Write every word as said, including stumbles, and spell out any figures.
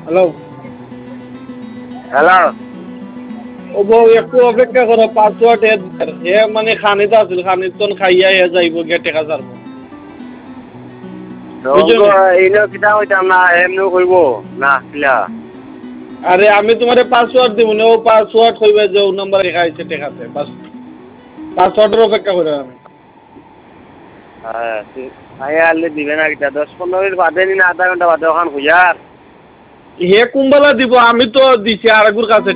hello hello ও বউ একটু অপেক্ষা করো পাসওয়ার্ড এ মানে খানিত আছিল খানিত তোন খাইয়া এ যাইব গিয়ে টেকা ছাড়বো বুঝছো এনে কিতা হইতাম না এমনি কইব না কিলা আরে আমি তোমার পাসওয়ার্ড দিব না ও পাসওয়ার্ড কইবে যে ও নাম্বার লেখা আছে টেকাতে বাস পাসওয়ার্ডের অপেক্ষা করে আমি হ্যাঁ আয়া আলে দিবে না কিতা দশ পনেরো মিনিট বাদে নি না আধা ঘন্টা বাদে ওখান হইয়ার হে কুম্বালা দিব আমি তো দিছি আরেকগুর কাছে